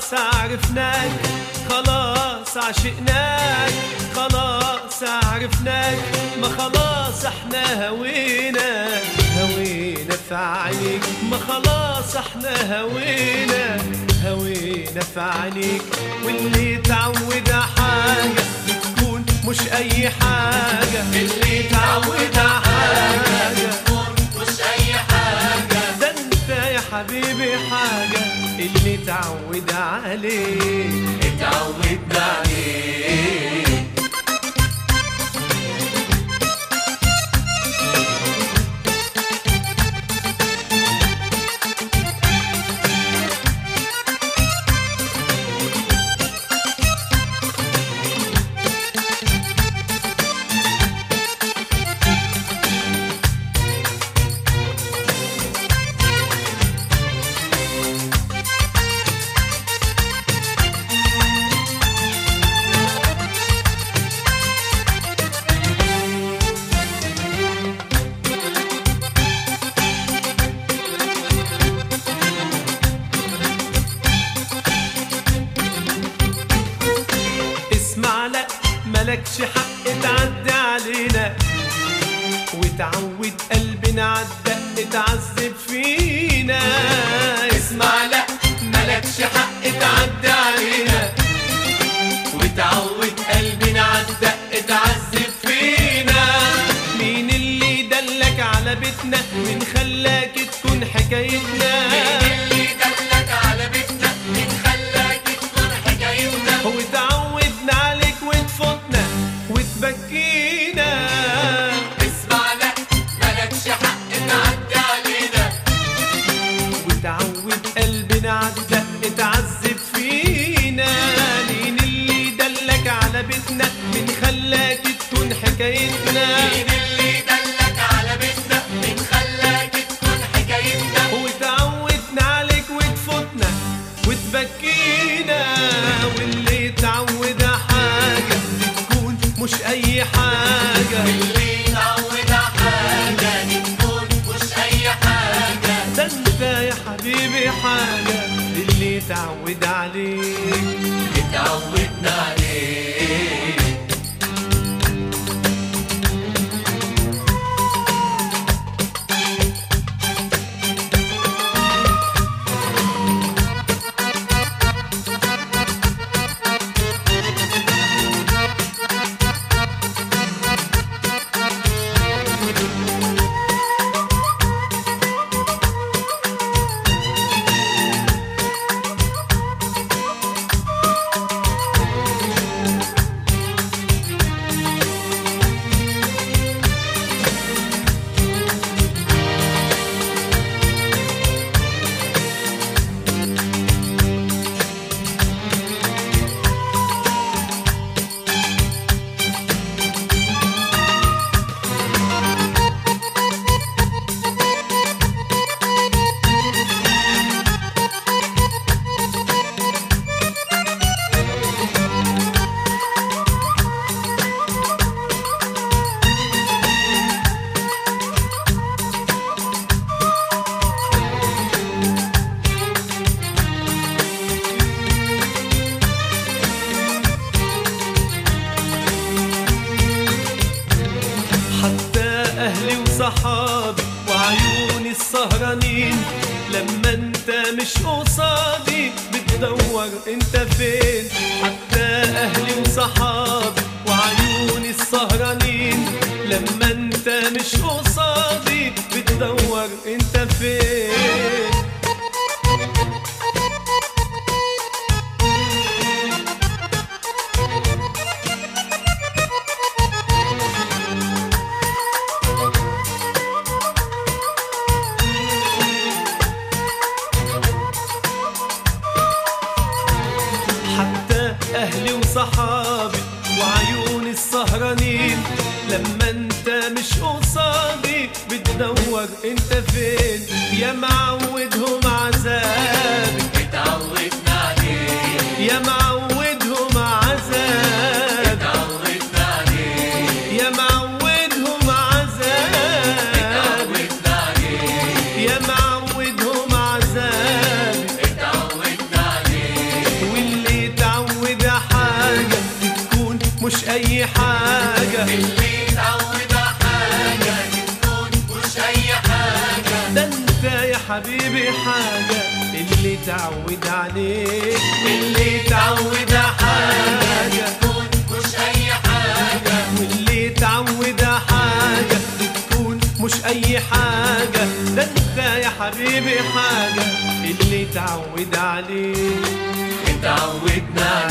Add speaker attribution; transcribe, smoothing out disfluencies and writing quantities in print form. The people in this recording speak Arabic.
Speaker 1: خلاص عرفناك، خلاص عشقناك، خلاص عرفناك، ما خلاص احنا هوينا، هوينا في عينيك، ما خلاص احنا هوينا، هوينا في عينيك. واللي تعود حاجة بتكون مش أي حاجة، اللي تعود حاجة بتكون مش أي حاجة، ده انت يا حبيبي حاجة اللي تعود عليه، اتعودنا عليه. ملكش حق تعدي علينا، وتعود قلبنا عالدق تعذب فينا. اسمع لا ملكش حق تعدي علينا، وتعود قلبنا عالدق تعذب فينا. مين اللي دلك على بيتنا، مين خلاك تكون حكايتنا، مين اللي دلك على بيتنا، مين خلاك تكون حكايتنا. وتعودنا عليك وتفوتنا وتبكينا. اسمع لا ملكش حق تعدي علينا، وتعود قلبنا عالدق تعذب فينا. مين اللي دلك على بيتنا، مين خلاك تكون حكايتنا، مين اللي دلك على بيتنا، مين خلاك تكون حكايتنا. وتعودنا عليك وتفوتنا وتبكينا. واللي تعود حاجة تكون مش أي حاجة، اللي تعود حاجة تكون مش أي حاجة، ده انت يا حبيبي حاجة اللي تعود عليك، اتعودنا عليك. أهلي وصحابي وعيوني السهرانين، لما انت مش قصادي بتدور انت فين. حتى أهلي وصحابي وعيوني السهرانين، لما انت مش قصادي بتدور انت فين. أهلي وصحابي وعيوني السهرانين، لما انت مش قصادي بتدور انت فين. يا معودهم عذابي اتعودنا عليه، يا معودهم عذابي اتعودنا عليه، يا معودهم عذابي اتعودنا عليه، يا معودهم عذابي اتعودنا عليه.
Speaker 2: مش أي حاجة.
Speaker 1: اللي اتعود على حاجة تكون مش أي حاجة.
Speaker 2: ده انت يا حبيبي حاجة اللي تعود عليك، اللي تعود على حاجة
Speaker 1: تكون مش أي حاجة.
Speaker 2: واللي تعود على حاجة بتكون مش أي حاجة. ده انت يا حبيبي حاجة اللي تعود عليك.
Speaker 1: اتعودنا